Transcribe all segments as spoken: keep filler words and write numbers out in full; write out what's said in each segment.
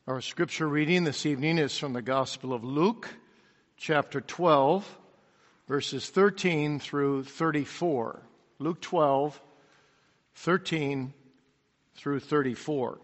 Our scripture reading this evening is from the Gospel of Luke, chapter twelve, verses thirteen through thirty-four. Luke twelve, thirteen through thirty-four.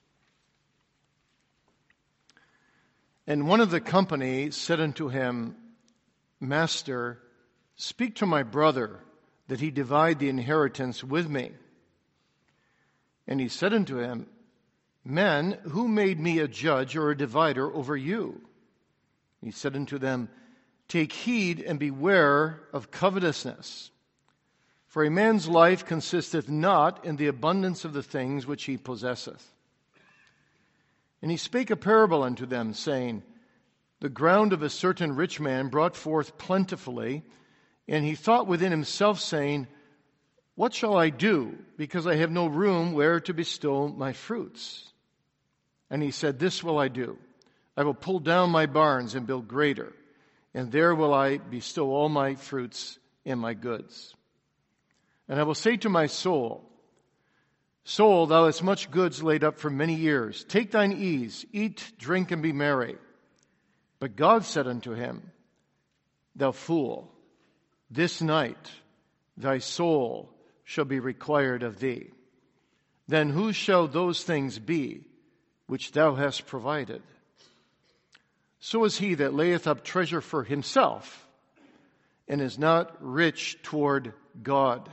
And one of the company said unto him, Master, speak to my brother, that he divide the inheritance with me. And he said unto him, Men, who made me a judge or a divider over you? He said unto them, Take heed and beware of covetousness. For a man's life consisteth not in the abundance of the things which he possesseth. And he spake a parable unto them, saying, The ground of a certain rich man brought forth plentifully, and he thought within himself, saying, What shall I do, because I have no room where to bestow my fruits? And he said, This will I do. I will pull down my barns and build greater, and there will I bestow all my fruits and my goods. And I will say to my soul, Soul, thou hast much goods laid up for many years. Take thine ease, eat, drink, and be merry. But God said unto him, Thou fool, this night thy soul shall be required of thee. Then whose shall those things be which thou hast provided? So is he that layeth up treasure for himself, and is not rich toward God.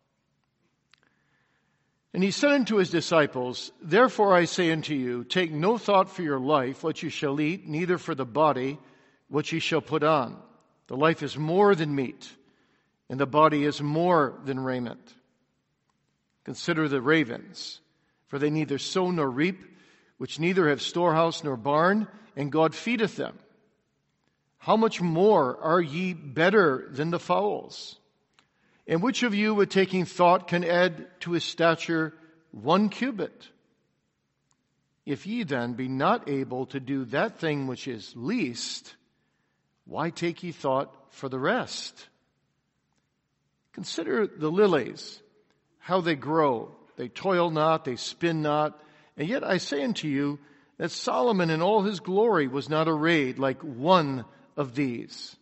And he said unto his disciples, Therefore I say unto you, take no thought for your life, what you shall eat, neither for the body, what ye shall put on. The life is more than meat, and the body is more than raiment. Consider the ravens, for they neither sow nor reap, which neither have storehouse nor barn, and God feedeth them. How much more are ye better than the fowls? And which of you, with taking thought, can add to his stature one cubit? If ye then be not able to do that thing which is least, why take ye thought for the rest? Consider the lilies, how they grow. They toil not, they spin not. And yet I say unto you that Solomon in all his glory was not arrayed like one of these.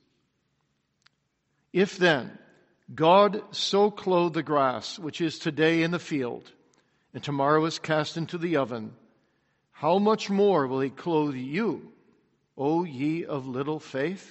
If then God so clothe the grass, which is today in the field, and tomorrow is cast into the oven, how much more will he clothe you, O ye of little faith?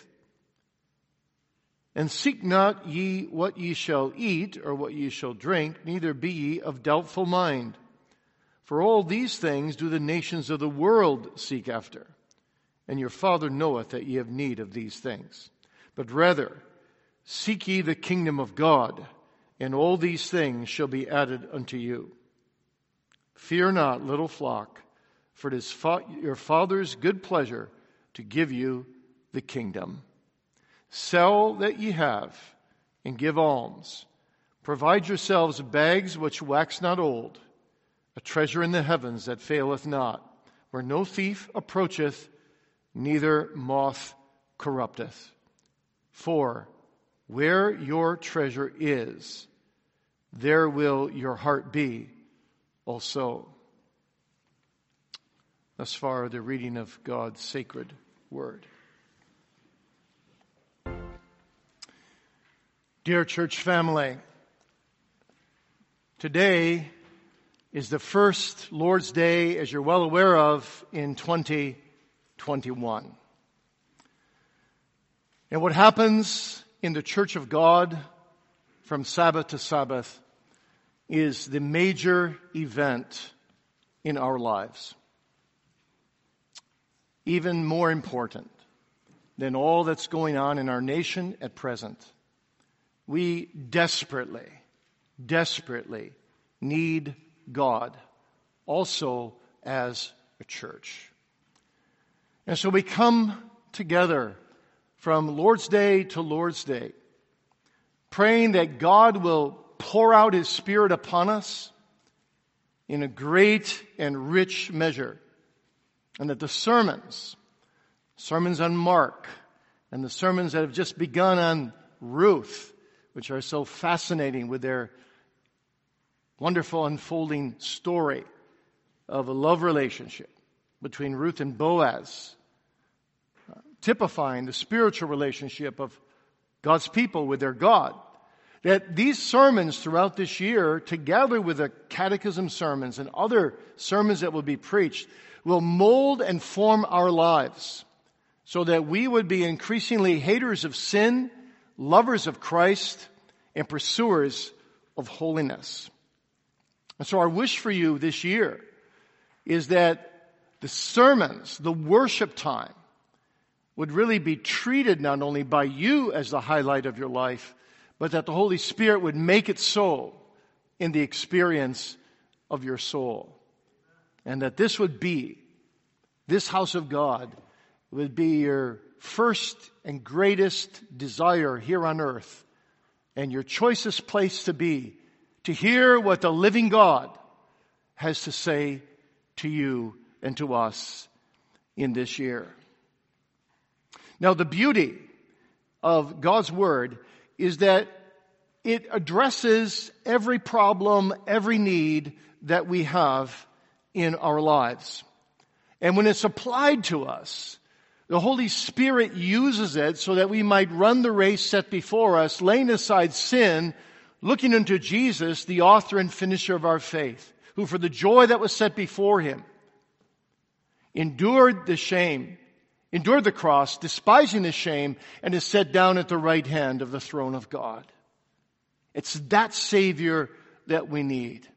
And seek not ye what ye shall eat, or what ye shall drink, neither be ye of doubtful mind. For all these things do the nations of the world seek after, and your Father knoweth that ye have need of these things. But rather, seek ye the kingdom of God, and all these things shall be added unto you. Fear not, little flock, for it is your Father's good pleasure to give you the kingdom. Sell that ye have, and give alms. Provide yourselves bags which wax not old, a treasure in the heavens that faileth not, where no thief approacheth, neither moth corrupteth. For where your treasure is, there will your heart be also. Thus far, the reading of God's sacred word. Dear church family, today is the first Lord's Day, as you're well aware of, in twenty twenty-one. And what happens in the Church of God from Sabbath to Sabbath is the major event in our lives. Even more important than all that's going on in our nation at present. We desperately, desperately need God, also as a church. And so we come together from Lord's Day to Lord's Day, praying that God will pour out His Spirit upon us in a great and rich measure, and that the sermons, sermons on Mark, and the sermons that have just begun on Ruth, which are so fascinating with their wonderful unfolding story of a love relationship, between Ruth and Boaz, uh, typifying the spiritual relationship of God's people with their God. That these sermons throughout this year, together with the catechism sermons and other sermons that will be preached, will mold and form our lives so that we would be increasingly haters of sin, lovers of Christ, and pursuers of holiness. And so our wish for you this year is that the sermons, the worship time, would really be treated not only by you as the highlight of your life, but that the Holy Spirit would make it so in the experience of your soul. And that this would be, this house of God would be your first and greatest desire here on earth, and your choicest place to be, to hear what the living God has to say to you and to us in this year. Now, the beauty of God's Word is that it addresses every problem, every need that we have in our lives. And when it's applied to us, the Holy Spirit uses it so that we might run the race set before us, laying aside sin, looking unto Jesus, the author and finisher of our faith, who for the joy that was set before him endured the shame, endured the cross, despising the shame, and is set down at the right hand of the throne of God. It's that Savior that we need.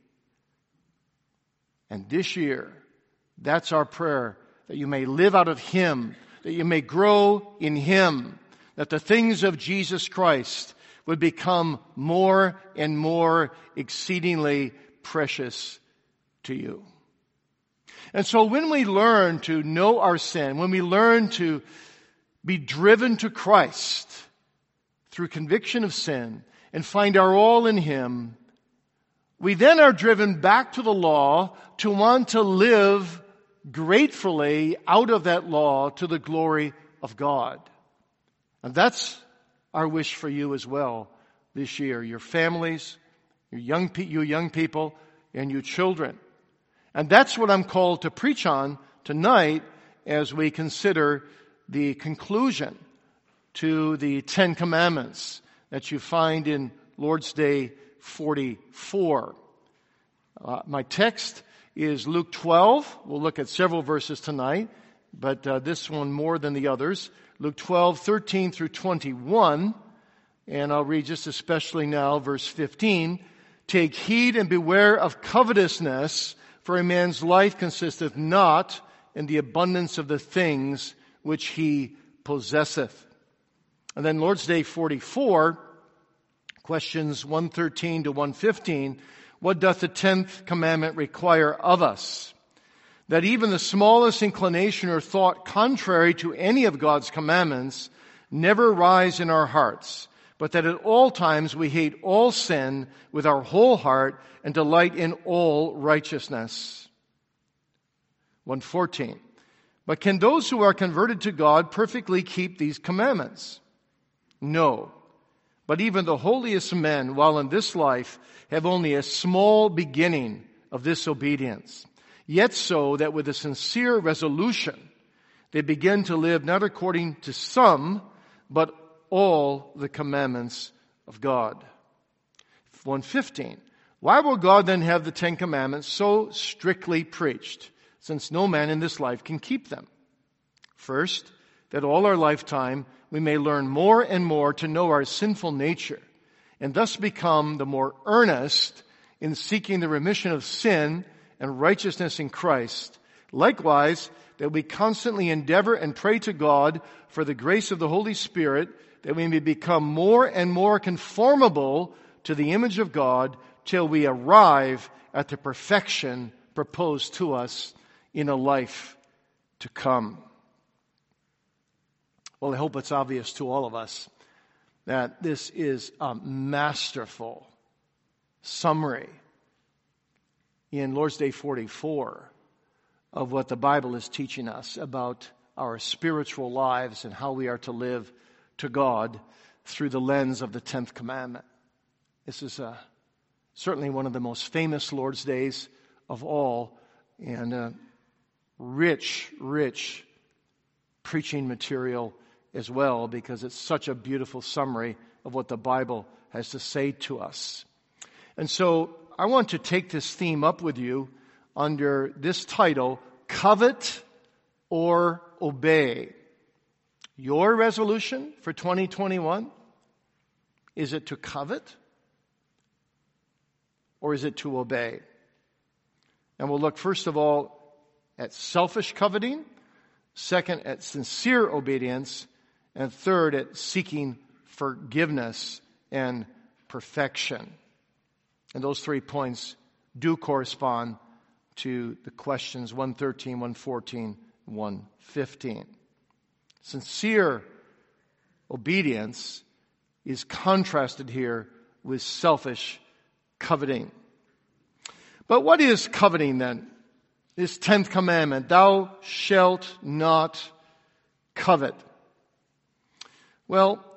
And this year, that's our prayer, that you may live out of Him, that you may grow in Him, that the things of Jesus Christ would become more and more exceedingly precious to you. And so when we learn to know our sin, when we learn to be driven to Christ through conviction of sin and find our all in Him, we then are driven back to the law to want to live gratefully out of that law to the glory of God. And that's our wish for you as well this year, your families, your young, pe- you young people, and you children. And that's what I'm called to preach on tonight as we consider the conclusion to the Ten Commandments that you find in Lord's Day forty-four. Uh, my text is Luke twelve. We'll look at several verses tonight, but uh, this one more than the others. Luke twelve, thirteen through twenty-one. And I'll read just especially now verse fifteen. Take heed and beware of covetousness, for a man's life consisteth not in the abundance of the things which he possesseth. And then Lord's Day forty-four, questions one thirteen to one fifteen. What doth the tenth commandment require of us? That even the smallest inclination or thought contrary to any of God's commandments never rise in our hearts, but that at all times we hate all sin with our whole heart and delight in all righteousness. one fourteen. But can those who are converted to God perfectly keep these commandments? No. But even the holiest men, while in this life, have only a small beginning of this obedience. Yet so that with a sincere resolution, they begin to live not according to some, but all the commandments of God. one fifteen. Why will God then have the Ten Commandments so strictly preached, since no man in this life can keep them? First, that all our lifetime we may learn more and more to know our sinful nature, and thus become the more earnest in seeking the remission of sin and righteousness in Christ. Likewise, that we constantly endeavor and pray to God for the grace of the Holy Spirit, that we may become more and more conformable to the image of God till we arrive at the perfection proposed to us in a life to come. Well, I hope it's obvious to all of us that this is a masterful summary in Lord's Day forty-four of what the Bible is teaching us about our spiritual lives and how we are to live to God through the lens of the tenth commandment. This is uh, certainly one of the most famous Lord's Days of all, and uh, rich, rich preaching material as well, because it's such a beautiful summary of what the Bible has to say to us. And so I want to take this theme up with you under this title, Covet or Obey. Your resolution for twenty twenty-one, is it to covet or is it to obey? And we'll look first of all at selfish coveting, second at sincere obedience, and third at seeking forgiveness and perfection. And those three points do correspond to the questions one thirteen, one fourteen, one fifteen. Sincere obedience is contrasted here with selfish coveting. But what is coveting then? This tenth commandment, thou shalt not covet. Well,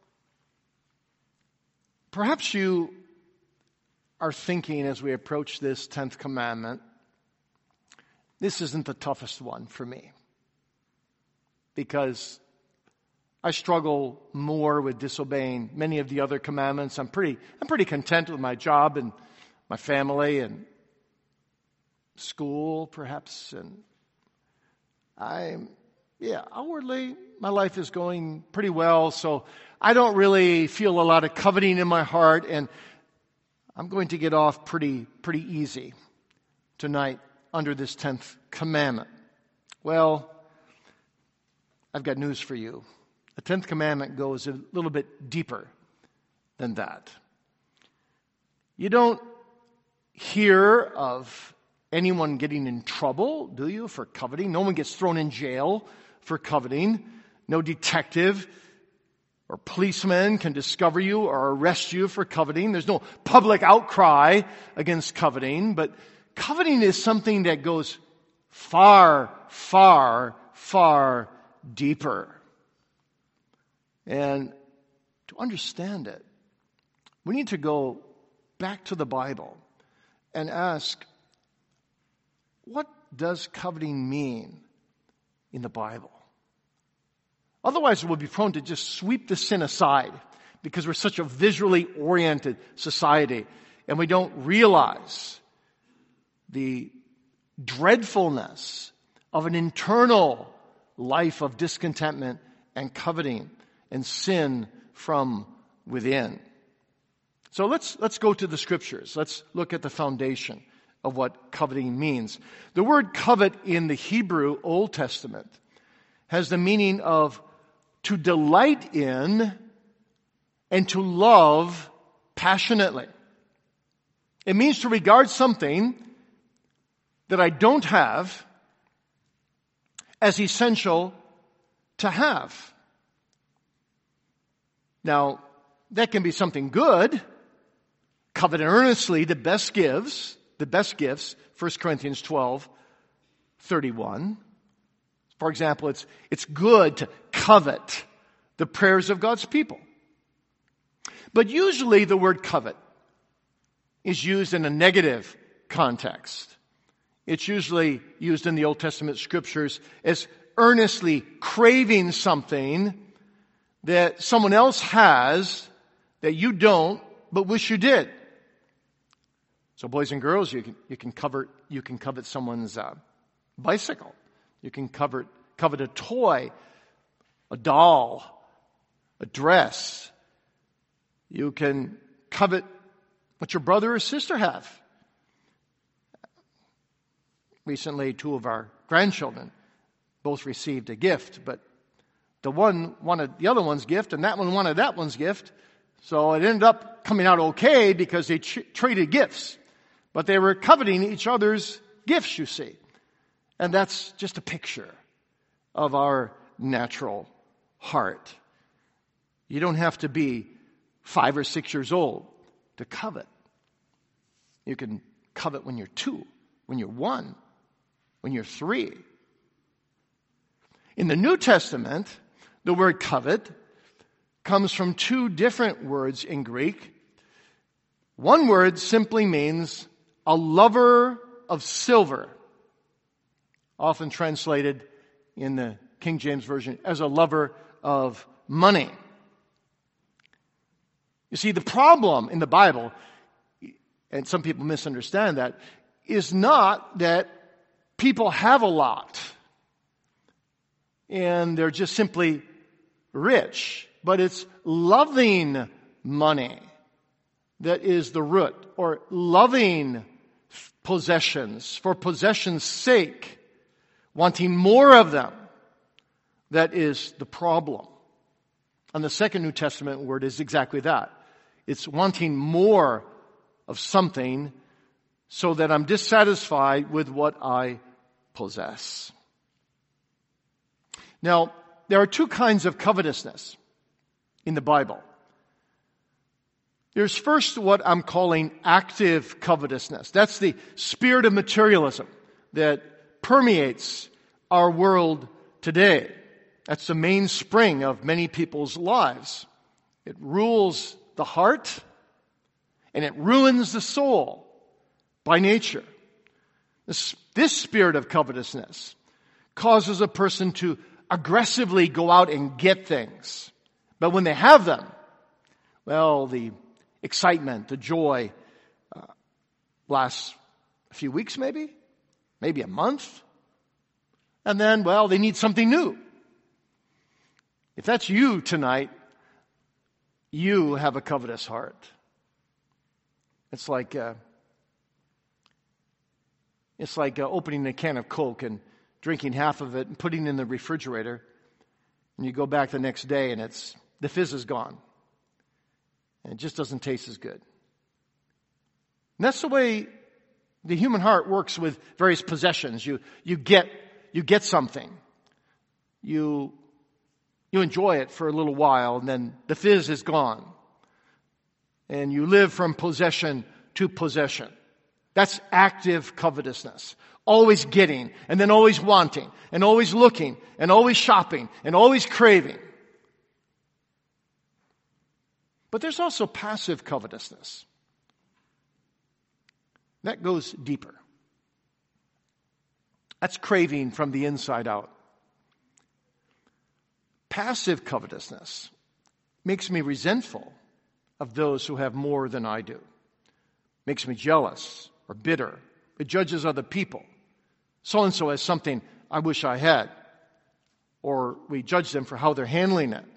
perhaps you are thinking as we approach this tenth commandment, this isn't the toughest one for me, because I struggle more with disobeying many of the other commandments. I'm pretty, I'm pretty content with my job and my family and school, perhaps, and I'm, yeah, outwardly, my life is going pretty well, so I don't really feel a lot of coveting in my heart, and I'm going to get off pretty, pretty easy tonight under this tenth commandment. Well, I've got news for you. The tenth commandment goes a little bit deeper than that. You don't hear of anyone getting in trouble, do you, for coveting? No one gets thrown in jail for coveting. No detective or policeman can discover you or arrest you for coveting. There's no public outcry against coveting. But coveting is something that goes far, far, far deeper. And to understand it, we need to go back to the Bible and ask, what does coveting mean in the Bible? Otherwise, we'll be prone to just sweep the sin aside because we're such a visually oriented society and we don't realize the dreadfulness of an internal life of discontentment and coveting and sin from within. So let's let's go to the scriptures. Let's look at the foundation of what coveting means. The word covet in the Hebrew Old Testament has the meaning of to delight in and to love passionately. It means to regard something that I don't have as essential to have. Now, that can be something good. Covet earnestly the best gifts, the best gifts, First Corinthians twelve, thirty-one. For example, it's, it's good to covet the prayers of God's people. But usually the word covet is used in a negative context. It's usually used in the Old Testament scriptures as earnestly craving something that someone else has that you don't, but wish you did. So boys and girls, you can, you can covet, you can covet someone's uh, bicycle. You can covet, covet a toy, a doll, a dress. You can covet what your brother or sister have. Recently, two of our grandchildren both received a gift, but the one wanted the other one's gift, and that one wanted that one's gift. So it ended up coming out okay because they tr- traded gifts. But they were coveting each other's gifts, you see. And that's just a picture of our natural heart. You don't have to be five or six years old to covet. You can covet when you're two, when you're one, when you're three. In the New Testament, the word covet comes from two different words in Greek. One word simply means a lover of silver. often translated in the King James Version as a lover of money. You see, the problem in the Bible, and some people misunderstand that, is not that people have a lot and they're just simply rich, but it's loving money that is the root, or loving possessions for possession's sake, wanting more of them, that is the problem. And the second New Testament word is exactly that. It's wanting more of something so that I'm dissatisfied with what I possess. Now, there are two kinds of covetousness in the Bible. There's first what I'm calling active covetousness. That's the spirit of materialism that permeates our world today. That's the mainspring of many people's lives. It rules the heart and it ruins the soul by nature. This, this spirit of covetousness causes a person to aggressively go out and get things. But when they have them, well, the excitement, the joy uh, lasts a few weeks maybe, maybe a month. And then, well, they need something new. If that's you tonight, you have a covetous heart. It's like uh, it's like uh, opening a can of Coke and drinking half of it and putting it in the refrigerator, and you go back the next day and it's the fizz is gone. And it just doesn't taste as good. And that's the way the human heart works with various possessions. You you get you get something. You you enjoy it for a little while, and then the fizz is gone. And you live from possession to possession. That's active covetousness. Always getting, and then always wanting, and always looking, and always shopping, and always craving. But there's also passive covetousness. That goes deeper. That's craving from the inside out. Passive covetousness makes me resentful of those who have more than I do. Makes me jealous or bitter. It judges other people. So-and-so has something I wish I had. Or we judge them for how they're handling it.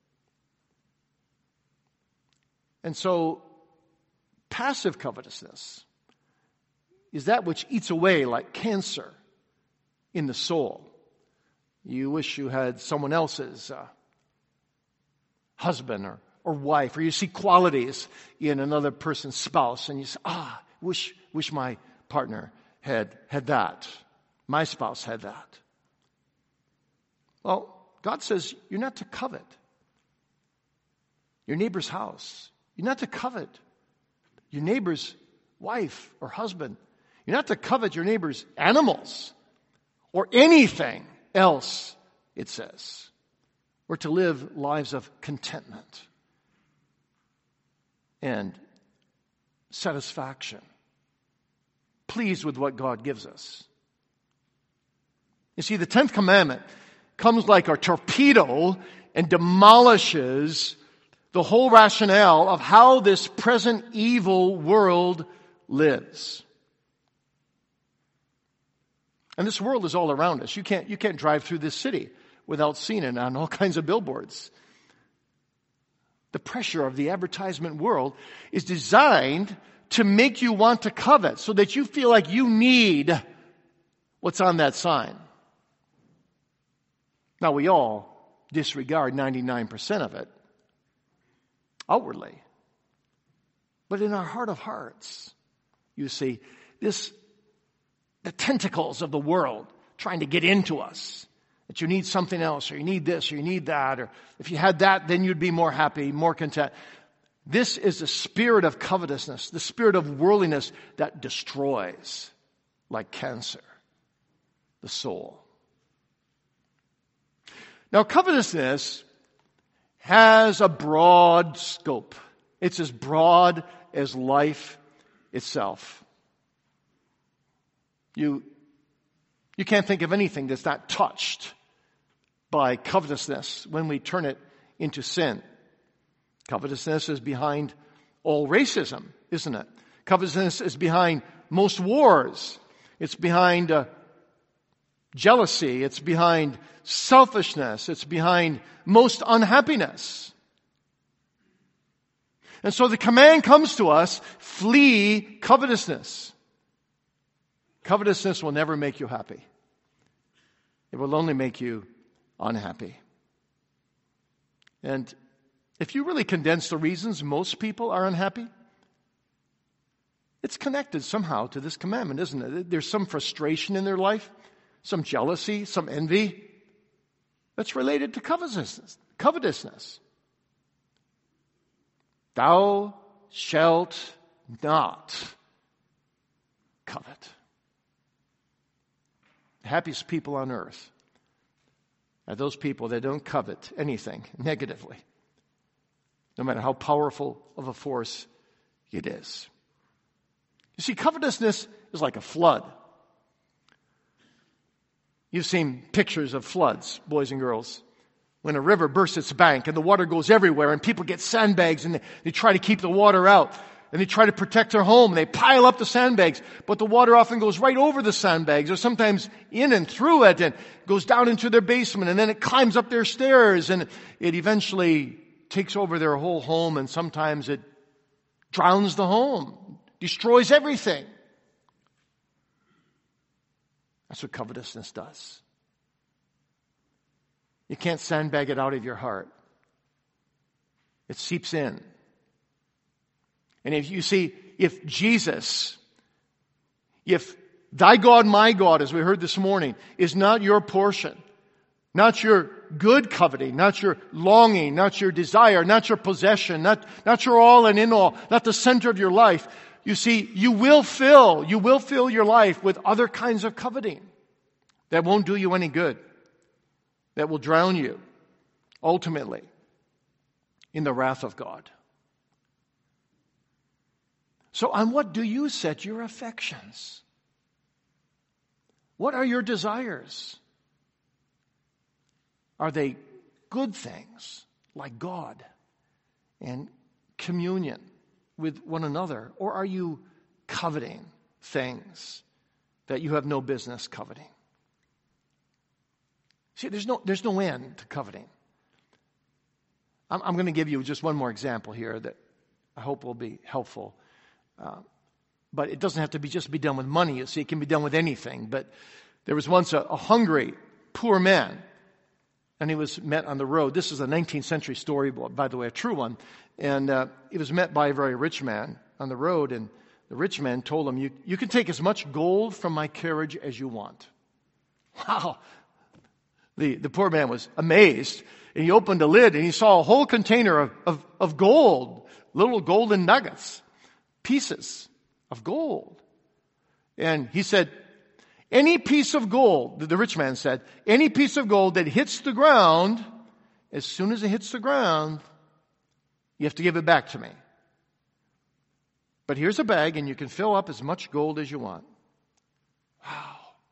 And so, passive covetousness is that which eats away like cancer in the soul. You wish you had someone else's uh, husband or, or wife, or you see qualities in another person's spouse, and you say, ah, wish wish my partner had had that. My spouse had that. Well, God says you're not to covet your neighbor's house. You're not to covet your neighbor's wife or husband. You're not to covet your neighbor's animals or anything else, it says. We're to live lives of contentment and satisfaction, pleased with what God gives us. You see, the tenth commandment comes like a torpedo and demolishes the whole rationale of how this present evil world lives. And this world is all around us. You can't, you can't drive through this city without seeing it on all kinds of billboards. The pressure of the advertisement world is designed to make you want to covet so that you feel like you need what's on that sign. Now, we all disregard ninety-nine percent of it outwardly. But in our heart of hearts, you see, this, the tentacles of the world trying to get into us. That you need something else, or you need this, or you need that, or if you had that, then you'd be more happy, more content. This is the spirit of covetousness, the spirit of worldliness that destroys, like cancer, the soul. Now, covetousness has a broad scope. It's as broad as life itself. You, You can't think of anything that's not touched by covetousness when we turn it into sin. Covetousness is behind all racism, isn't it? Covetousness is behind most wars. It's behind uh, jealousy. It's behind selfishness. It's behind most unhappiness. And so the command comes to us, flee covetousness. Covetousness will never make you happy. It will only make you unhappy. And if you really condense the reasons most people are unhappy, it's connected somehow to this commandment, isn't it? There's some frustration in their life, some jealousy, some envy that's related to covetousness. Covetousness. Thou shalt not covet. The happiest people on earth are those people that don't covet anything negatively, no matter how powerful of a force it is. You see, covetousness is like a flood. You've seen pictures of floods, boys and girls. When a river bursts its bank and the water goes everywhere and people get sandbags and they, they try to keep the water out and they try to protect their home. They pile up the sandbags, but the water often goes right over the sandbags or sometimes in and through it and goes down into their basement and then it climbs up their stairs and it eventually takes over their whole home and sometimes it drowns the home, destroys everything. That's what covetousness does. You can't sandbag it out of your heart. It seeps in. And if you see, if Jesus, if thy God, my God, as we heard this morning, is not your portion, not your good coveting, not your longing, not your desire, not your possession, not, not your all and in all, not the center of your life, you see, you will fill, you will fill your life with other kinds of coveting that won't do you any good, that will drown you, ultimately, in the wrath of God. So on what do you set your affections? What are your desires? Are they good things, like God and communion with one another? Or are you coveting things that you have no business coveting? See, there's no, there's no end to coveting. I'm, I'm going to give you just one more example here that I hope will be helpful. Uh, but it doesn't have to be just be done with money. You see, it can be done with anything. But there was once a, a hungry, poor man, and he was met on the road. This is a nineteenth century story, by the way, a true one. And uh, he was met by a very rich man on the road, and the rich man told him, you, you can take as much gold from my carriage as you want. Wow. The, the poor man was amazed, and he opened the lid, and he saw a whole container of, of, of gold, little golden nuggets, pieces of gold. And he said, any piece of gold, the rich man said, any piece of gold that hits the ground, as soon as it hits the ground, you have to give it back to me. But here's a bag, and you can fill up as much gold as you want. Wow.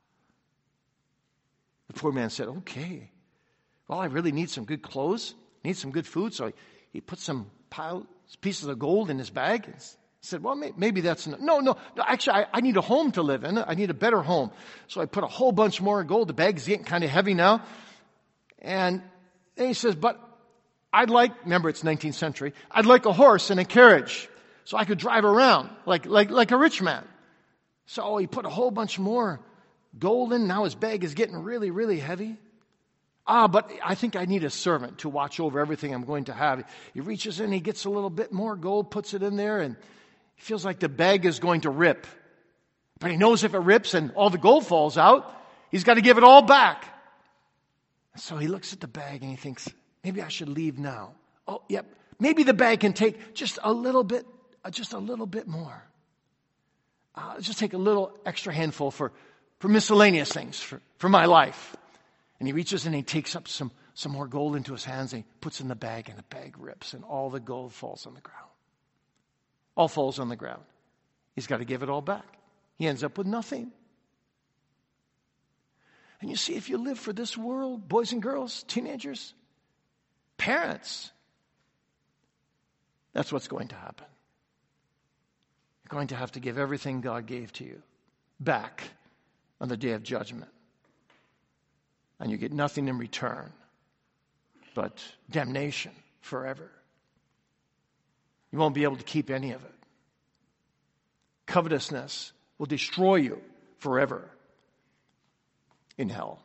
The poor man said, okay, well, I really need some good clothes, need some good food. So he, he put some pile, pieces of gold in his bag and said, well, may, maybe that's enough. No, no, no actually, I, I need a home to live in. I need a better home. So I put a whole bunch more gold. The bag's getting kind of heavy now. And then he says, but I'd like, remember it's nineteenth century, I'd like a horse and a carriage so I could drive around like, like, like a rich man. So he put a whole bunch more gold in. Now his bag is getting really, really heavy. Ah, but I think I need a servant to watch over everything I'm going to have. He reaches in, he gets a little bit more gold, puts it in there, and he feels like the bag is going to rip. But he knows if it rips and all the gold falls out, he's got to give it all back. So he looks at the bag and he thinks, maybe I should leave now. Oh, yep. Maybe the bag can take just a little bit, just a little bit more. Uh, just take a little extra handful for, for miscellaneous things, for, for my life. And he reaches in and he takes up some, some more gold into his hands and he puts in the bag, and the bag rips and all the gold falls on the ground. All falls on the ground. He's got to give it all back. He ends up with nothing. And you see, if you live for this world, boys and girls, teenagers, parents, that's what's going to happen. You're going to have to give everything God gave to you back on the day of judgment. And you get nothing in return but damnation forever. You won't be able to keep any of it. Covetousness will destroy you forever in hell.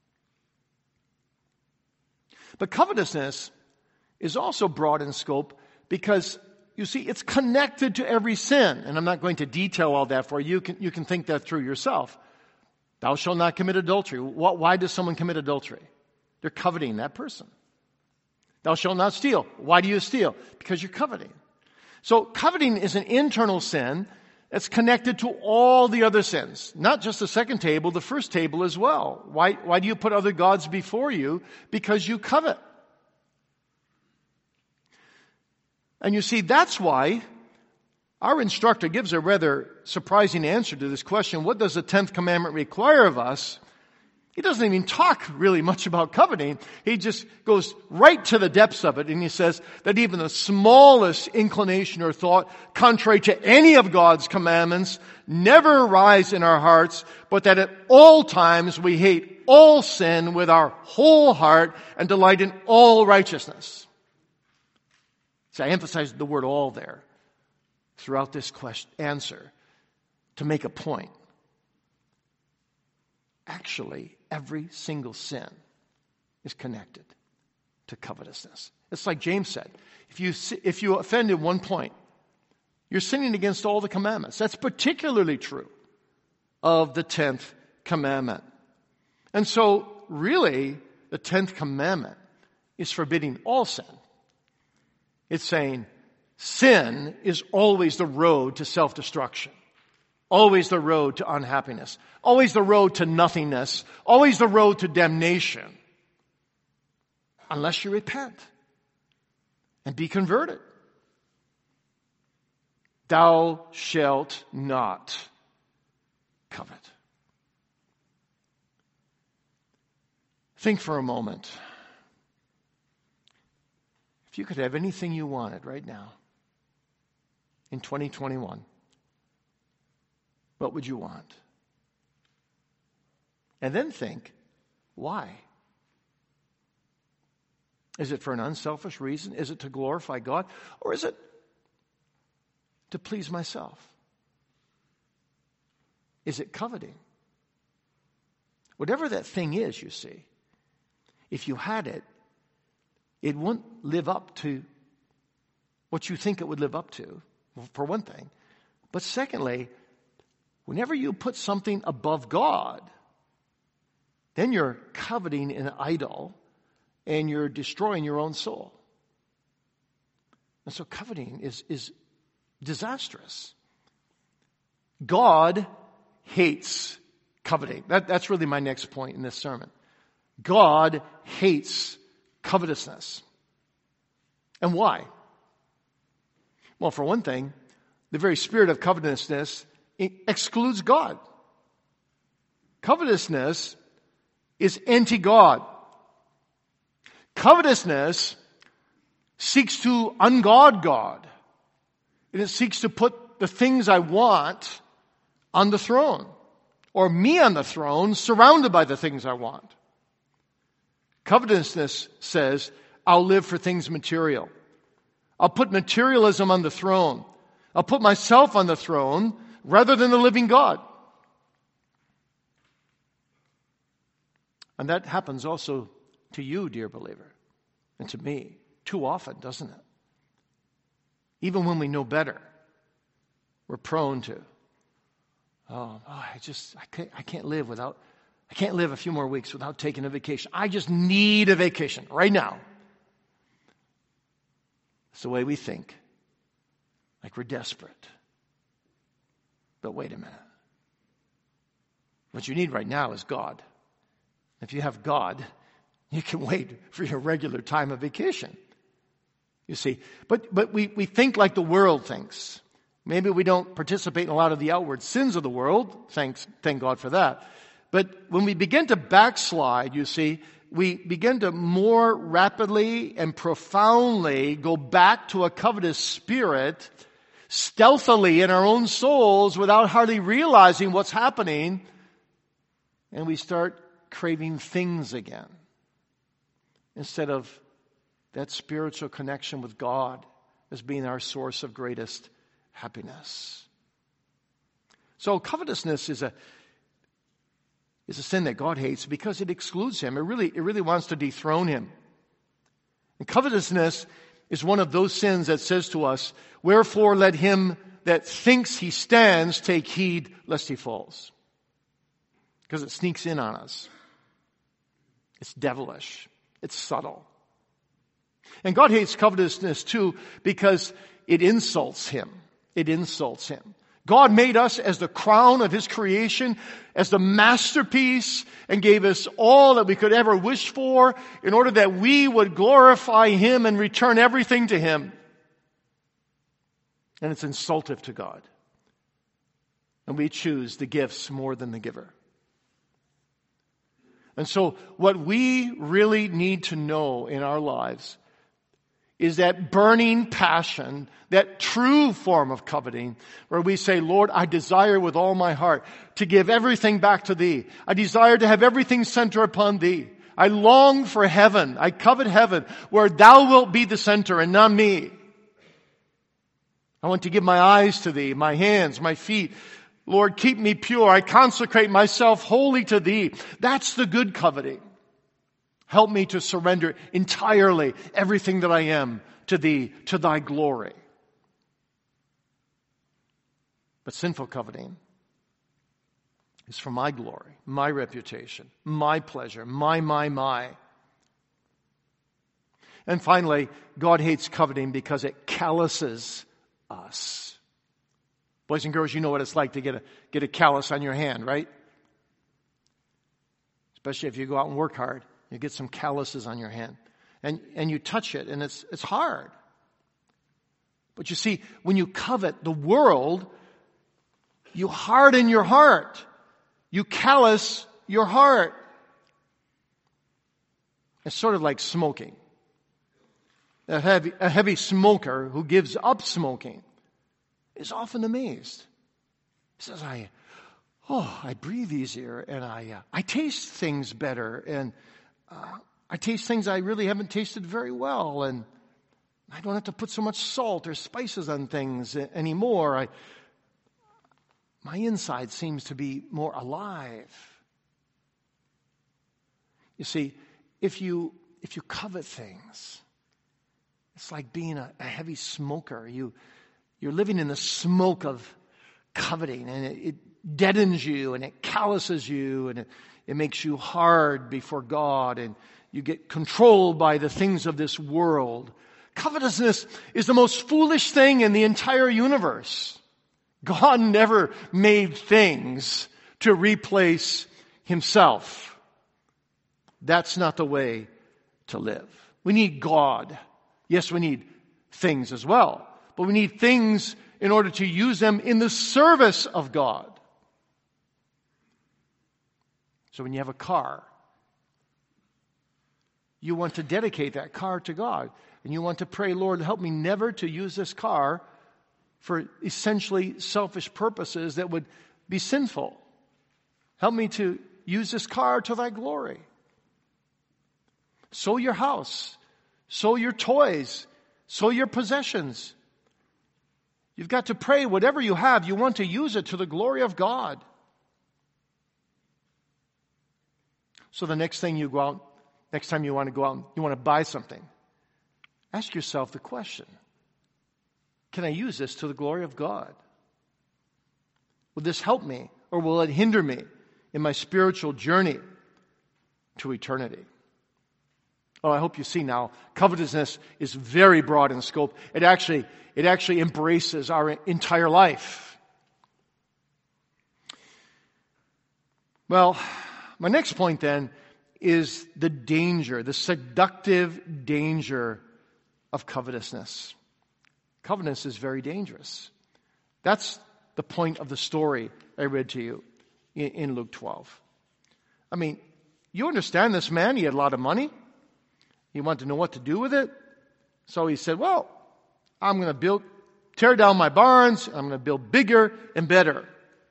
But covetousness is also broad in scope because, you see, it's connected to every sin. And I'm not going to detail all that for you. You can, you can think that through yourself. Thou shalt not commit adultery. Why does someone commit adultery? They're coveting that person. Thou shalt not steal. Why do you steal? Because you're coveting. So coveting is an internal sin that's connected to all the other sins. Not just the second table, the first table as well. Why, why do you put other gods before you? Because you covet. And you see, that's why our instructor gives a rather surprising answer to this question. What does the tenth commandment require of us? He doesn't even talk really much about coveting. He just goes right to the depths of it, and he says that even the smallest inclination or thought, contrary to any of God's commandments, never arise in our hearts, but that at all times we hate all sin with our whole heart and delight in all righteousness. See, I emphasize the word all there throughout this question, answer to make a point. Actually, every single sin is connected to covetousness. It's like James said, if you, if you offend in one point, you're sinning against all the commandments. That's particularly true of the tenth commandment. And so, really, the tenth commandment is forbidding all sin. It's saying sin is always the road to self-destruction. Always the road to unhappiness. Always the road to nothingness. Always the road to damnation. Unless you repent and be converted. Thou shalt not covet. Think for a moment. If you could have anything you wanted right now in twenty twenty-one, what would you want? And then think, why? Is it for an unselfish reason? Is it to glorify God? Or is it to please myself? Is it coveting? Whatever that thing is, you see, if you had it, it wouldn't live up to what you think it would live up to, for one thing. But secondly, whenever you put something above God, then you're coveting an idol and you're destroying your own soul. And so coveting is, is disastrous. God hates coveting. That, that's really my next point in this sermon. God hates covetousness. And why? Well, for one thing, the very spirit of covetousness excludes God. Covetousness is anti-God. Covetousness seeks to ungod God. And it seeks to put the things I want on the throne, or me on the throne, surrounded by the things I want. Covetousness says, I'll live for things material. I'll put materialism on the throne. I'll put myself on the throne rather than the living God. And that happens also to you, dear believer, and to me, too often, doesn't it? Even when we know better, we're prone to, oh, oh I just, I can't, I can't live without, I can't live a few more weeks without taking a vacation. I just need a vacation right now. It's the way we think, like we're desperate. But wait a minute. What you need right now is God. If you have God, you can wait for your regular time of vacation. You see, but but we, we think like the world thinks. Maybe we don't participate in a lot of the outward sins of the world. Thanks, thank God for that. But when we begin to backslide, you see, we begin to more rapidly and profoundly go back to a covetous spirit, stealthily in our own souls without hardly realizing what's happening, and we start craving things again instead of that spiritual connection with God as being our source of greatest happiness. So covetousness is a is a sin that God hates because it excludes Him. It really, it really wants to dethrone Him. And covetousness is one of those sins that says to us, wherefore let him that thinks he stands take heed lest he falls. Because it sneaks in on us. It's devilish. It's subtle. And God hates covetousness too because it insults Him. It insults Him. God made us as the crown of His creation, as the masterpiece, and gave us all that we could ever wish for in order that we would glorify Him and return everything to Him. And it's insultive to God. And we choose the gifts more than the giver. And so what we really need to know in our lives is that burning passion, that true form of coveting, where we say, Lord, I desire with all my heart to give everything back to Thee. I desire to have everything center upon Thee. I long for heaven. I covet heaven, where Thou wilt be the center and not me. I want to give my eyes to Thee, my hands, my feet. Lord, keep me pure. I consecrate myself wholly to Thee. That's the good coveting. Help me to surrender entirely everything that I am to Thee, to Thy glory. But sinful coveting is for my glory, my reputation, my pleasure, my, my, my. And finally, God hates coveting because it calluses us. Boys and girls, you know what it's like to get a, get a callus on your hand, right? Especially if you go out and work hard. You get some calluses on your hand. And, and you touch it, and it's, it's hard. But you see, when you covet the world, you harden your heart. You callous your heart. It's sort of like smoking. A heavy, a heavy smoker who gives up smoking is often amazed. He says, I, oh, I breathe easier, and I, uh, I taste things better, and Uh, I taste things I really haven't tasted very well, and I don't have to put so much salt or spices on things anymore. I, my inside seems to be more alive. You see, if you if you covet things, it's like being a, a heavy smoker. You you're living in the smoke of coveting, and it, it deadens you, and it calluses you, and it It makes you hard before God, and you get controlled by the things of this world. Covetousness is the most foolish thing in the entire universe. God never made things to replace Himself. That's not the way to live. We need God. Yes, we need things as well, but we need things in order to use them in the service of God. So when you have a car, you want to dedicate that car to God. And you want to pray, Lord, help me never to use this car for essentially selfish purposes that would be sinful. Help me to use this car to Thy glory. So your house, so your toys, so your possessions. You've got to pray whatever you have, you want to use it to the glory of God. So the next thing you go out, next time you want to go out, you want to buy something, ask yourself the question, can I use this to the glory of God? Will this help me, or will it hinder me in my spiritual journey to eternity? Oh, I hope you see now, covetousness is very broad in scope. It actually, it actually embraces our entire life. Well, my next point then is the danger, the seductive danger of covetousness. Covetousness is very dangerous. That's the point of the story I read to you in Luke twelve. I mean, you understand this man, he had a lot of money. He wanted to know what to do with it. So he said, well, I'm going to build, tear down my barns. I'm going to build bigger and better.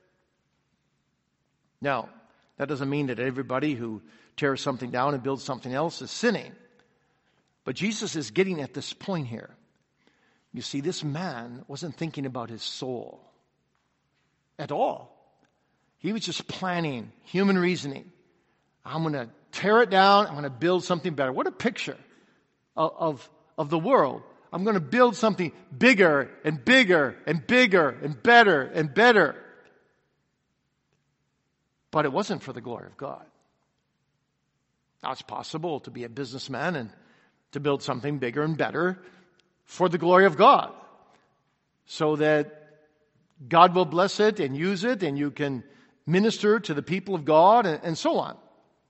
Now, that doesn't mean that everybody who tears something down and builds something else is sinning. But Jesus is getting at this point here. You see, this man wasn't thinking about his soul at all. He was just planning, human reasoning. I'm going to tear it down. I'm going to build something better. What a picture of, of, of the world. I'm going to build something bigger and bigger and bigger and better and better. But it wasn't for the glory of God. Now, it's possible to be a businessman and to build something bigger and better for the glory of God, so that God will bless it and use it, and you can minister to the people of God, and, and so on.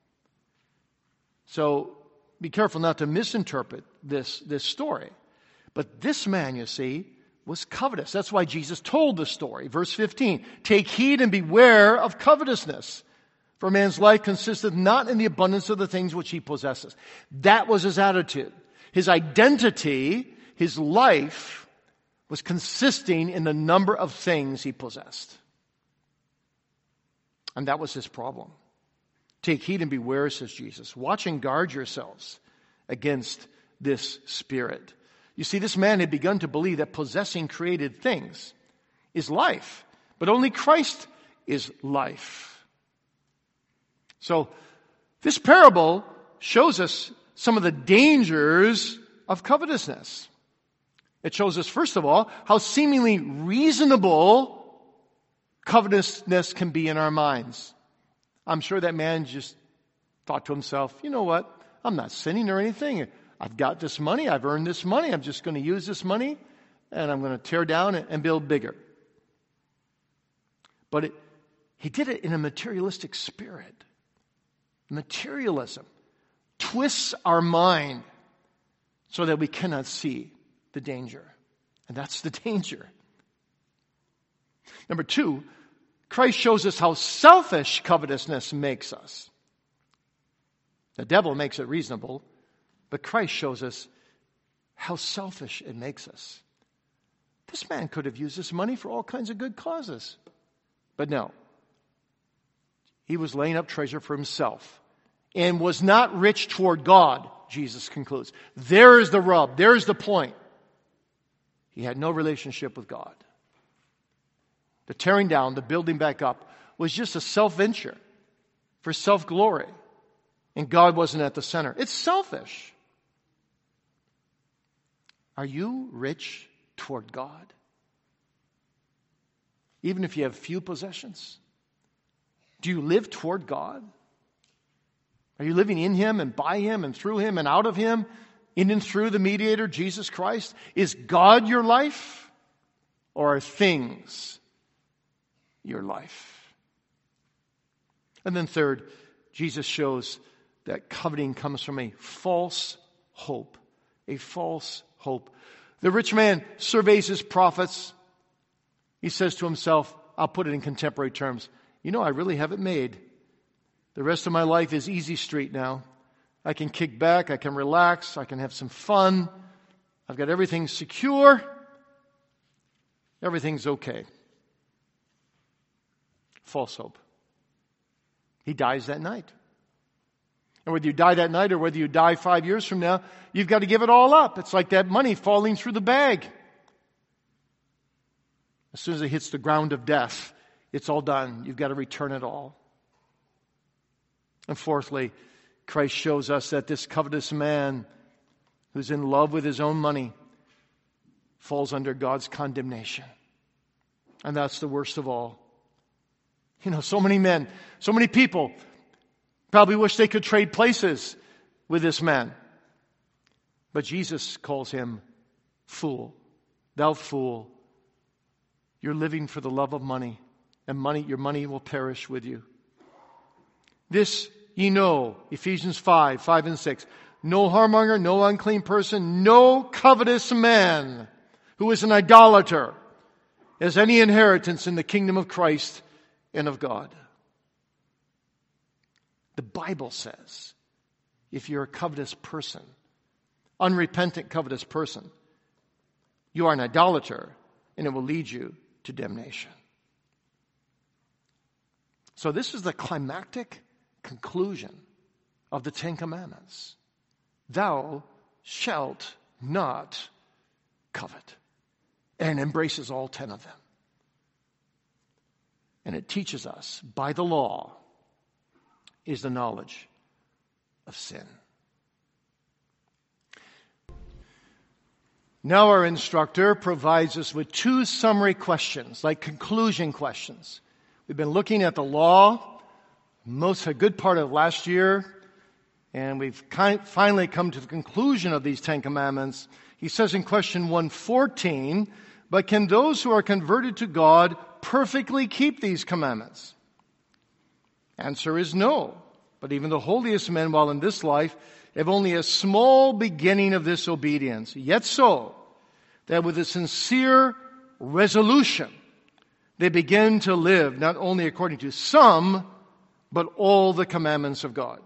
So be careful not to misinterpret this, this story. But this man, you see, was covetous. That's why Jesus told the story. Verse fifteen, take heed and beware of covetousness. For man's life consisteth not in the abundance of the things which he possesses. That was his attitude. His identity, his life, was consisting in the number of things he possessed. And that was his problem. Take heed and beware, says Jesus. Watch and guard yourselves against this spirit. You see, this man had begun to believe that possessing created things is life, but only Christ is life. So, this parable shows us some of the dangers of covetousness. It shows us, first of all, how seemingly reasonable covetousness can be in our minds. I'm sure that man just thought to himself, you know what? I'm not sinning or anything. I've got this money. I've earned this money. I'm just going to use this money, and I'm going to tear down and build bigger. But it, he did it in a materialistic spirit. Materialism twists our mind so that we cannot see the danger. And that's the danger. Number two, Christ shows us how selfish covetousness makes us. The devil makes it reasonable, but Christ shows us how selfish it makes us. This man could have used this money for all kinds of good causes. But no. He was laying up treasure for himself and was not rich toward God, Jesus concludes. There is the rub. There is the point. He had no relationship with God. The tearing down, the building back up, was just a self-venture for self-glory. And God wasn't at the center. It's selfish. Are you rich toward God? Even if you have few possessions? Do you live toward God? Are you living in Him and by Him and through Him and out of Him, in and through the mediator, Jesus Christ? Is God your life, or are things your life? And then third, Jesus shows that coveting comes from a false hope. A false hope. The rich man surveys his profits. He says to himself, I'll put it in contemporary terms, you know, I really have it made. The rest of my life is easy street now. I can kick back, I can relax, I can have some fun. I've got everything secure. Everything's okay. False hope. He dies that night. And whether you die that night or whether you die five years from now, you've got to give it all up. It's like that money falling through the bag. As soon as it hits the ground of death, it's all done. You've got to return it all. And fourthly, Christ shows us that this covetous man who's in love with his own money falls under God's condemnation. And that's the worst of all. You know, so many men, so many people probably wish they could trade places with this man. But Jesus calls him fool. Thou fool. You're living for the love of money, and money, your money will perish with you. This ye know, Ephesians five, five and six. No whoremonger, no unclean person, no covetous man who is an idolater has any inheritance in the kingdom of Christ and of God. The Bible says, if you're a covetous person, unrepentant covetous person, you are an idolater, and it will lead you to damnation. So this is the climactic conclusion of the Ten Commandments. Thou shalt not covet. And embraces all ten of them. And it teaches us, by the law, is the knowledge of sin. Now our instructor provides us with two summary questions, like conclusion questions. We've been looking at the law, most a good part of last year, and we've kind, finally come to the conclusion of these Ten Commandments. He says in question one fourteen, but can those who are converted to God perfectly keep these commandments? Answer is no. But even the holiest men, while in this life, have only a small beginning of this obedience. Yet so, that with a sincere resolution, they begin to live not only according to some, but all the commandments of God.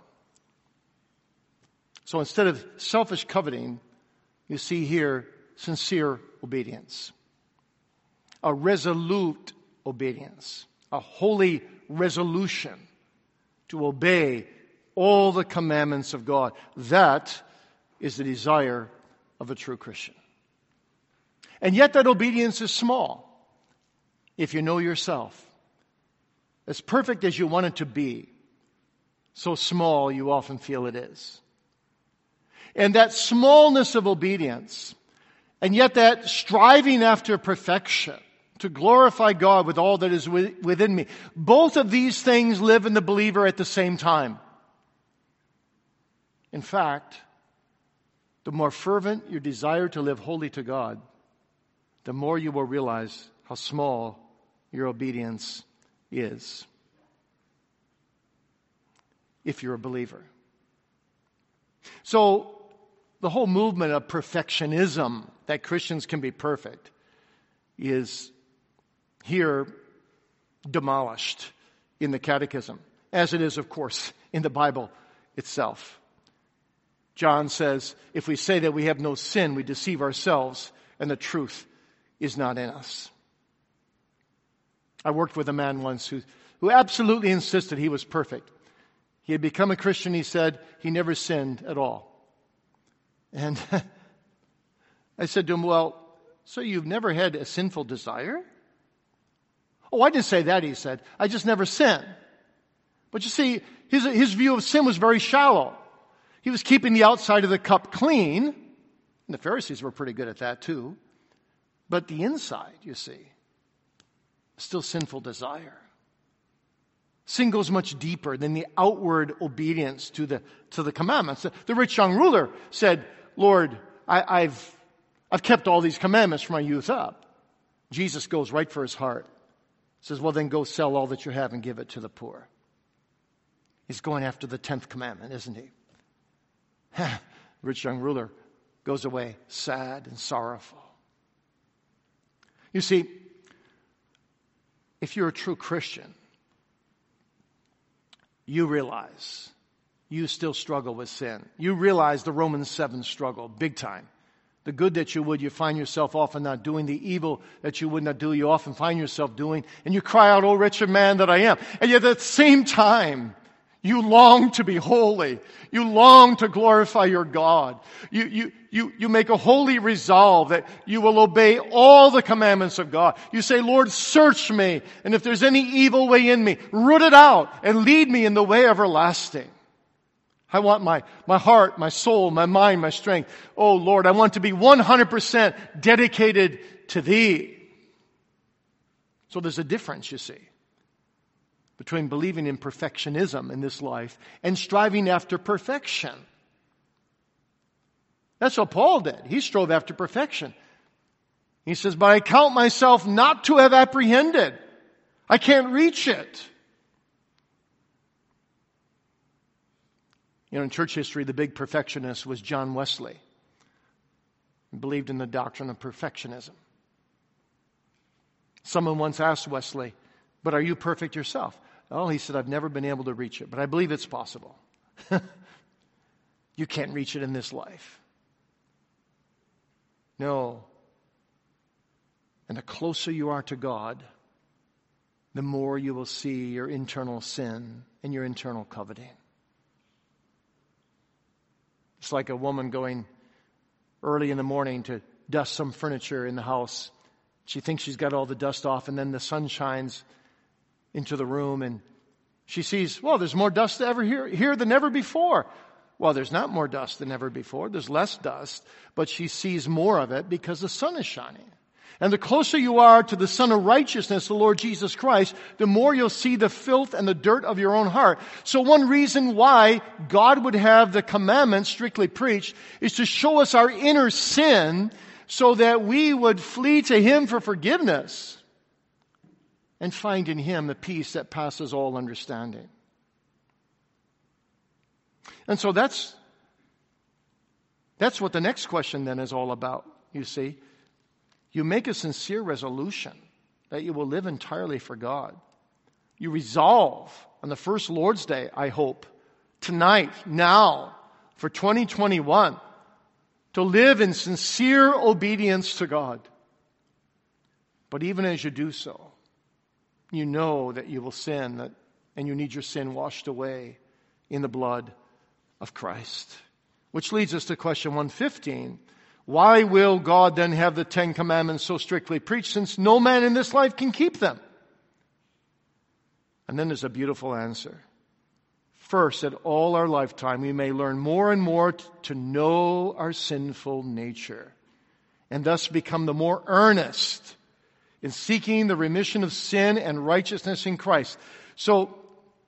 So instead of selfish coveting, you see here sincere obedience. A resolute obedience. A holy resolution to obey all the commandments of God. That is the desire of a true Christian. And yet that obedience is small. If you know yourself, as perfect as you want it to be, so small you often feel it is. And that smallness of obedience, and yet that striving after perfection, to glorify God with all that is within me, both of these things live in the believer at the same time. In fact, the more fervent your desire to live holy to God, the more you will realize how small your obedience is. If you're a believer. So, the whole movement of perfectionism, that Christians can be perfect, is here demolished in the Catechism, as it is, of course, in the Bible itself. John says, if we say that we have no sin, we deceive ourselves, and the truth is not in us. I worked with a man once who, who absolutely insisted he was perfect. He had become a Christian, he said, he never sinned at all. And I said to him, well, so you've never had a sinful desire? Oh, I didn't say that, he said. I just never sinned. But you see, his, his view of sin was very shallow. He was keeping the outside of the cup clean. And the Pharisees were pretty good at that too. But the inside, you see, still sinful desire. Sin goes much deeper than the outward obedience to the to the commandments. The, the rich young ruler said, Lord, I, I've I've kept all these commandments from my youth up. Jesus goes right for his heart. Says, well, then go sell all that you have and give it to the poor. He's going after the tenth commandment, isn't he? The rich young ruler goes away sad and sorrowful. You see, if you're a true Christian, you realize you still struggle with sin. You realize the Romans seven struggle, big time. The good that you would, you find yourself often not doing. The evil that you would not do, you often find yourself doing. And you cry out, oh, wretched man that I am. And yet at the same time, you long to be holy. You long to glorify your God. You, you, you, you make a holy resolve that you will obey all the commandments of God. You say, Lord, search me. And if there's any evil way in me, root it out and lead me in the way everlasting. I want my, my heart, my soul, my mind, my strength. Oh, Lord, I want to be one hundred percent dedicated to Thee. So there's a difference, you see, between believing in perfectionism in this life and striving after perfection. That's what Paul did. He strove after perfection. He says, but I count myself not to have apprehended. I can't reach it. You know, in church history, the big perfectionist was John Wesley. He believed in the doctrine of perfectionism. Someone once asked Wesley, but are you perfect yourself? Well, he said, I've never been able to reach it, but I believe it's possible. You can't reach it in this life. No. And the closer you are to God, the more you will see your internal sin and your internal coveting. It's like a woman going early in the morning to dust some furniture in the house. She thinks she's got all the dust off, and then the sun shines into the room, and she sees, well, there's more dust ever here, here than ever before. Well, there's not more dust than ever before. There's less dust, but she sees more of it because the sun is shining. And the closer you are to the Son of Righteousness, the Lord Jesus Christ, the more you'll see the filth and the dirt of your own heart. So one reason why God would have the commandments strictly preached is to show us our inner sin so that we would flee to Him for forgiveness and find in Him the peace that passes all understanding. And so that's, that's what the next question then is all about, you see. You make a sincere resolution that you will live entirely for God. You resolve on the first Lord's Day, I hope, tonight, now, for twenty twenty-one, to live in sincere obedience to God. But even as you do so, you know that you will sin, that, and you need your sin washed away in the blood of Christ. Which leads us to question one fifteen. Why will God then have the Ten Commandments so strictly preached, since no man in this life can keep them? And then there's a beautiful answer. First, that all our lifetime we may learn more and more t- to know our sinful nature, and thus become the more earnest in seeking the remission of sin and righteousness in Christ. So,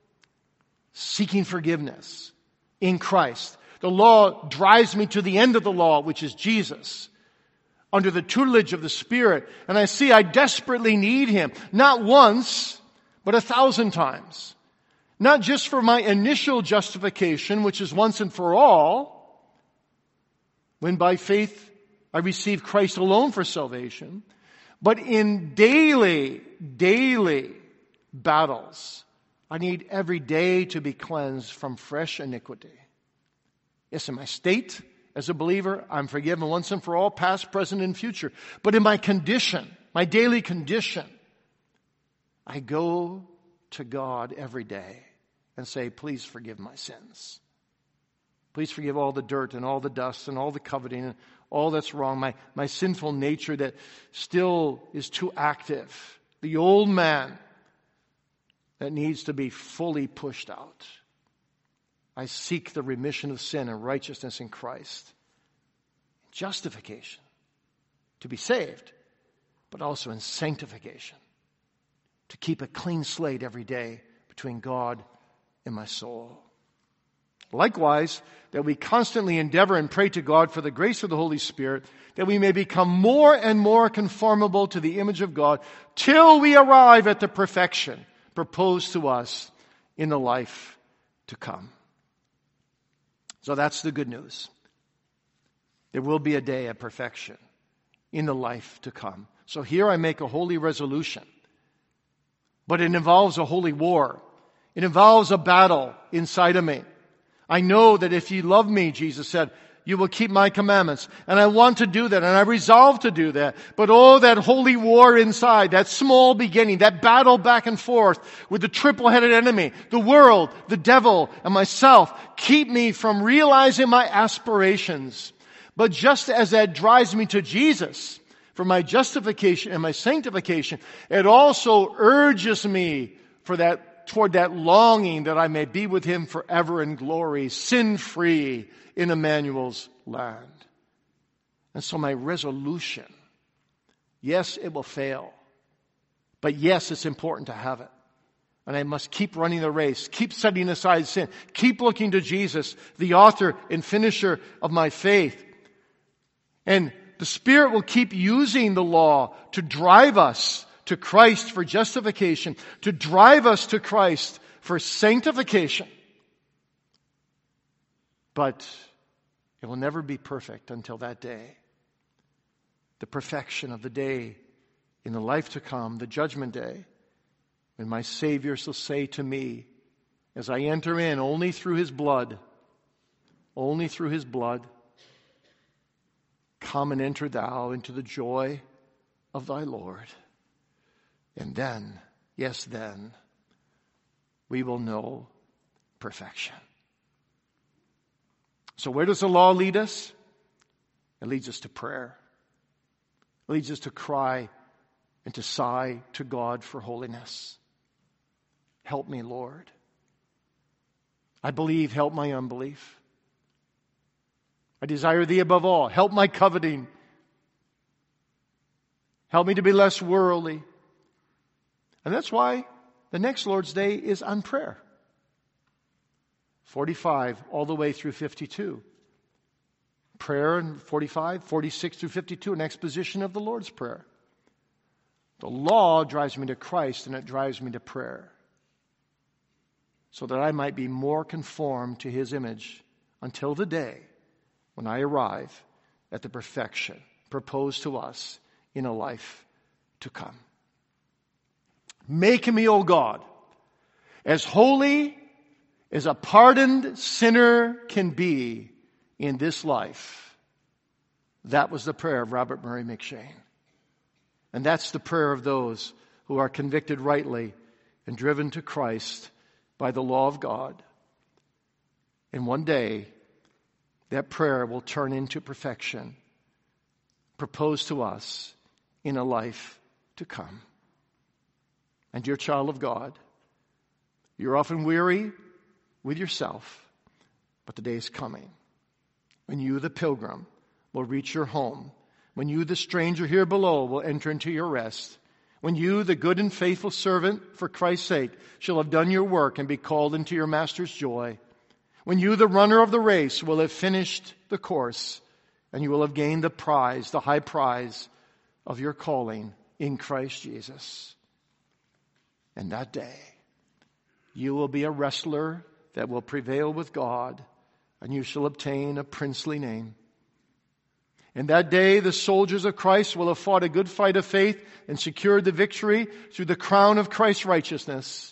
seeking forgiveness in Christ. The law drives me to the end of the law, which is Jesus, under the tutelage of the Spirit. And I see I desperately need Him, not once, but a thousand times. Not just for my initial justification, which is once and for all, when by faith I receive Christ alone for salvation, but in daily, daily battles. I need every day to be cleansed from fresh iniquity. Yes, in my state as a believer, I'm forgiven once and for all, past, present, and future. But in my condition, my daily condition, I go to God every day and say, please forgive my sins. Please forgive all the dirt and all the dust and all the coveting and all that's wrong, my, my sinful nature that still is too active. The old man that needs to be fully pushed out. I seek the remission of sin and righteousness in Christ. Justification, to be saved, but also in sanctification, to keep a clean slate every day between God and my soul. Likewise, that we constantly endeavor and pray to God for the grace of the Holy Spirit, that we may become more and more conformable to the image of God till we arrive at the perfection proposed to us in the life to come. So that's the good news. There will be a day of perfection in the life to come. So here I make a holy resolution. But it involves a holy war. It involves a battle inside of me. I know that if you love me, Jesus said, you will keep my commandments. And I want to do that, and I resolve to do that. But oh, that holy war inside, that small beginning, that battle back and forth with the triple-headed enemy, the world, the devil, and myself, keep me from realizing my aspirations. But just as that drives me to Jesus for my justification and my sanctification, it also urges me for that, toward that longing that I may be with Him forever in glory, sin-free, in Emmanuel's land. And so my resolution, yes, it will fail. But yes, it's important to have it. And I must keep running the race, keep setting aside sin, keep looking to Jesus, the author and finisher of my faith. And the Spirit will keep using the law to drive us to Christ for justification, to drive us to Christ for sanctification. But it will never be perfect until that day. The perfection of the day in the life to come, the judgment day. when my Savior shall say to me, as I enter in only through his blood, only through his blood, come and enter thou into the joy of thy Lord. And then, yes then, we will know perfection. So where does the law lead us? It leads us to prayer. It leads us to cry and to sigh to God for holiness. Help me, Lord. I believe, help my unbelief. I desire thee above all. Help my coveting. Help me to be less worldly. And that's why the next Lord's Day is on prayer. forty-five all the way through fifty-two. Prayer in forty-five, forty-six through fifty-two, an exposition of the Lord's Prayer. The law drives me to Christ and it drives me to prayer, so that I might be more conformed to his image until the day when I arrive at the perfection proposed to us in a life to come. Make me, O God, as holy as a pardoned sinner can be in this life. That was the prayer of Robert Murray M'Cheyne. And that's the prayer of those who are convicted rightly and driven to Christ by the law of God. And one day, that prayer will turn into perfection proposed to us in a life to come. And dear child of God, you're often weary with yourself, but the day is coming when you, the pilgrim, will reach your home, when you, the stranger here below, will enter into your rest, when you, the good and faithful servant, for Christ's sake, shall have done your work and be called into your master's joy, when you, the runner of the race, will have finished the course, and you will have gained the prize, the high prize of your calling in Christ Jesus. And that day, you will be a wrestler that will prevail with God, and you shall obtain a princely name. And that day, the soldiers of Christ will have fought a good fight of faith and secured the victory through the crown of Christ's righteousness.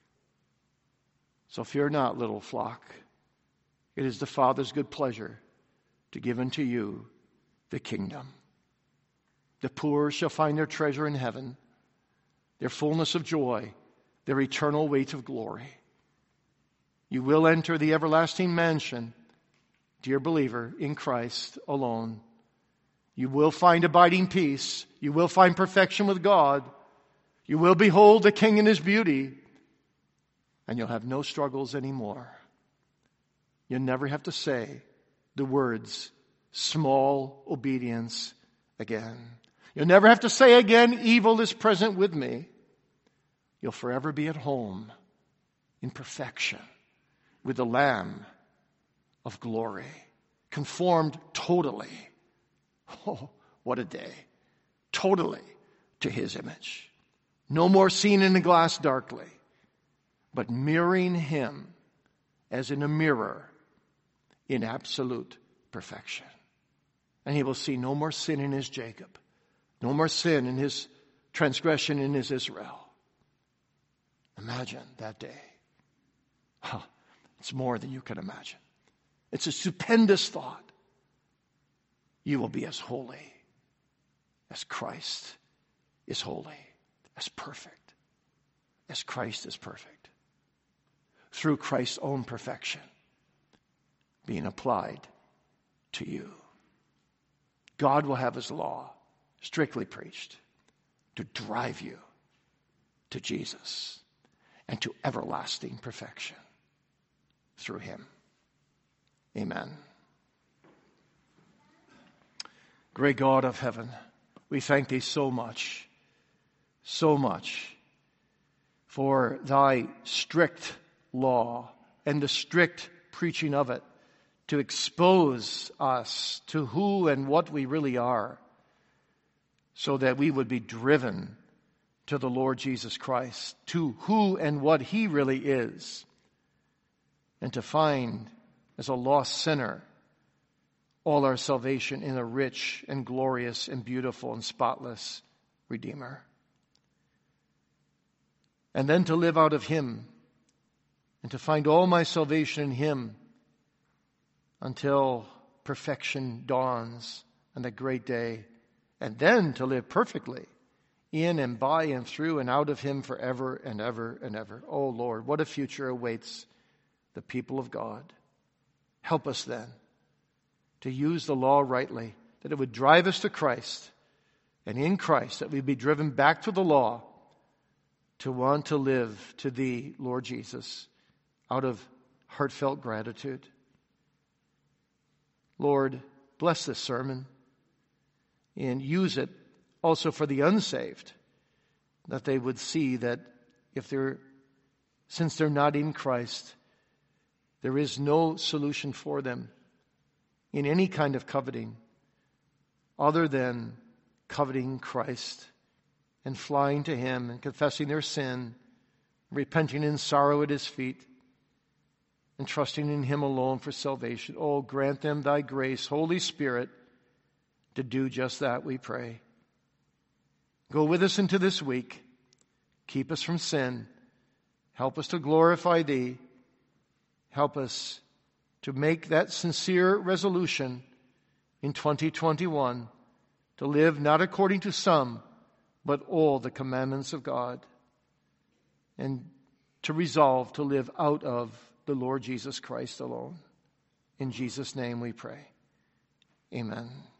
So fear not, little flock. It is the Father's good pleasure to give unto you the kingdom. The poor shall find their treasure in heaven, their fullness of joy, their eternal weight of glory. You will enter the everlasting mansion, dear believer, in Christ alone. You will find abiding peace. You will find perfection with God. You will behold the King in his beauty. And you'll have no struggles anymore. You'll never have to say the words, small obedience, again. You'll never have to say again, evil is present with me. You'll forever be at home in perfection with the Lamb of glory, conformed totally. Oh, what a day. Totally to his image. No more seen in a glass darkly, but mirroring him as in a mirror in absolute perfection. And he will see no more sin in his Jacob, no more sin in his transgression in his Israel. Imagine that day. Huh, it's more than you can imagine. It's a stupendous thought. You will be as holy as Christ is holy, as perfect, as Christ is perfect, through Christ's own perfection being applied to you. God will have his law strictly preached to drive you to Jesus and to everlasting perfection through him. Amen. Great God of heaven, we thank thee so much, so much for thy strict law and the strict preaching of it to expose us to who and what we really are, so that we would be driven to the Lord Jesus Christ, to who and what he really is, and to find as a lost sinner all our salvation in a rich and glorious and beautiful and spotless Redeemer. and then to live out of Him and to find all my salvation in Him until perfection dawns on that great day, and then to live perfectly in and by and through and out of Him forever and ever and ever. Oh Lord, what a future awaits the people of God. Help us then to use the law rightly, that it would drive us to Christ, and in Christ that we'd be driven back to the law to want to live to Thee, Lord Jesus, out of heartfelt gratitude. Lord, bless this sermon and use it also for the unsaved, that they would see that if they're, since they're not in Christ, there is no solution for them in any kind of coveting other than coveting Christ and flying to Him and confessing their sin, repenting in sorrow at His feet, and trusting in Him alone for salvation. Oh, grant them Thy grace, Holy Spirit, to do just that, we pray. Go with us into this week. Keep us from sin. Help us to glorify Thee. Help us to make that sincere resolution in twenty twenty-one to live not according to some, but all the commandments of God, and to resolve to live out of the Lord Jesus Christ alone. In Jesus' name we pray. Amen.